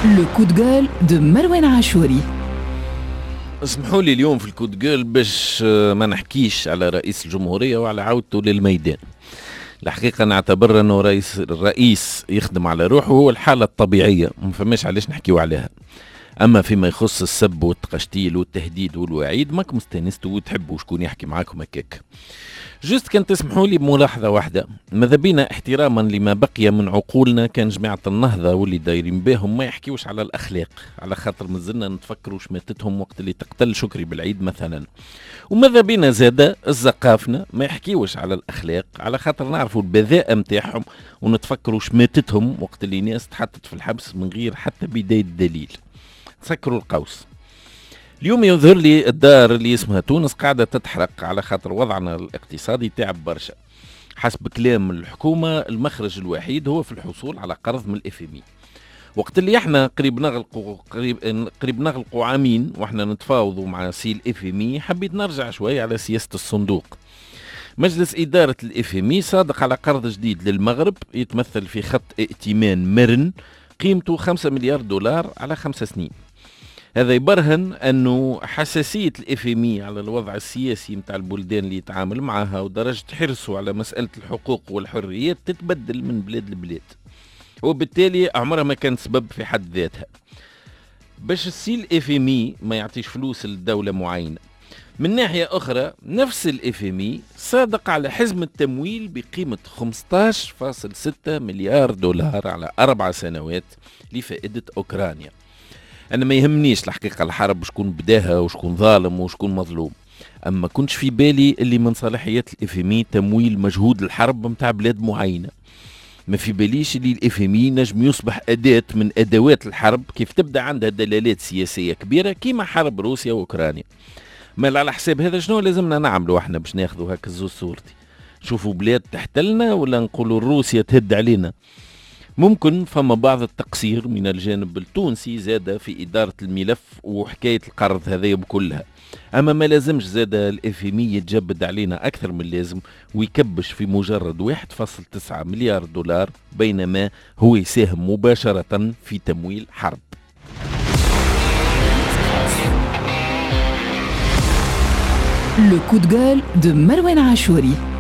لو كود جول دو مروان عاشوري. اسمحوا لي اليوم في الكود جول باش ما نحكيش على رئيس الجمهورية وعلى عودته للميدان. الحقيقة نعتبر أنه الرئيس يخدم على روحه هو الحالة الطبيعية، ما فماش علاش نحكيو عليها. أما فيما يخص السب والتقشتيل والتهديد والوعيد ماك مستانستوا وتحبوا شكون يحكي معاكم هكاك. جست كان تسمحوا لي بملاحظة واحدة، ماذا بينا احتراما لما بقي من عقولنا كان جماعة النهضة واللي دايرين بهم ما يحكيوش على الأخلاق، على خاطر مازلنا نتفكروا شماتتهم وقت اللي تقتل شكري بالعيد مثلا. وماذا بينا زادة الزقافنا ما يحكيوش على الأخلاق، على خاطر نعرفوا البذاءة متاعهم ونتفكروا شماتتهم وقت اللي ناس تحطت في الحبس من غير حتى بداية دليل. تسكروا القوس. اليوم يظهر لي الدار اللي اسمها تونس قاعدة تتحرق على خاطر وضعنا الاقتصادي تعب برشا. حسب كلام الحكومة المخرج الوحيد هو في الحصول على قرض من الاف ام اي. وقت اللي احنا قريب نغلقوا عامين واحنا نتفاوضوا مع سي الاف ام اي، حبيت نرجع شوي على سياسة الصندوق. مجلس إدارة الاف ام اي صادق على قرض جديد للمغرب يتمثل في خط ائتمان مرن قيمته 5 مليار دولار على 5 سنين. هذا يبرهن أنه حساسية الاف ام اي على الوضع السياسي متاع البلدان اللي يتعامل معها ودرجة حرصه على مسألة الحقوق والحريات تتبدل من بلاد لبلاد، وبالتالي عمرها ما كانت سبب في حد ذاتها. باش السي الاف ام اي ما يعطيش فلوس لدولة معينة. من ناحية أخرى نفس الاف ام اي صادق على حزم التمويل بقيمة 15.6 مليار دولار على 4 سنوات لفائدة أوكرانيا. أنا ما يهمنيش الحقيقة الحرب شكون بداها وشكون ظالم وشكون مظلوم، أما كنتش في بالي اللي من صلاحيات الاف ام اي تمويل مجهود الحرب متاع بلاد معينة. ما في باليش اللي الاف ام اي نجم يصبح أداة من أدوات الحرب كيف تبدأ عندها دلالات سياسية كبيرة كيما حرب روسيا وأوكرانيا. ما على حساب هذا شنو لازمنا نعملوا احنا باش ناخذوا هكا الزوز صورتي؟ نشوفوا بلاد تحتلنا ولا نقولوا روسيا تهد علينا؟ ممكن فما بعض التقصير من الجانب التونسي زاد في إدارة الملف وحكاية القرض هذه بكلها، أما ما لازمش زاد الاف ام اي يتجبد علينا أكثر من لازم ويكبش في مجرد 1.9 مليار دولار بينما هو يساهم مباشرة في تمويل حرب. لو كود جول دو مروان عاشوري.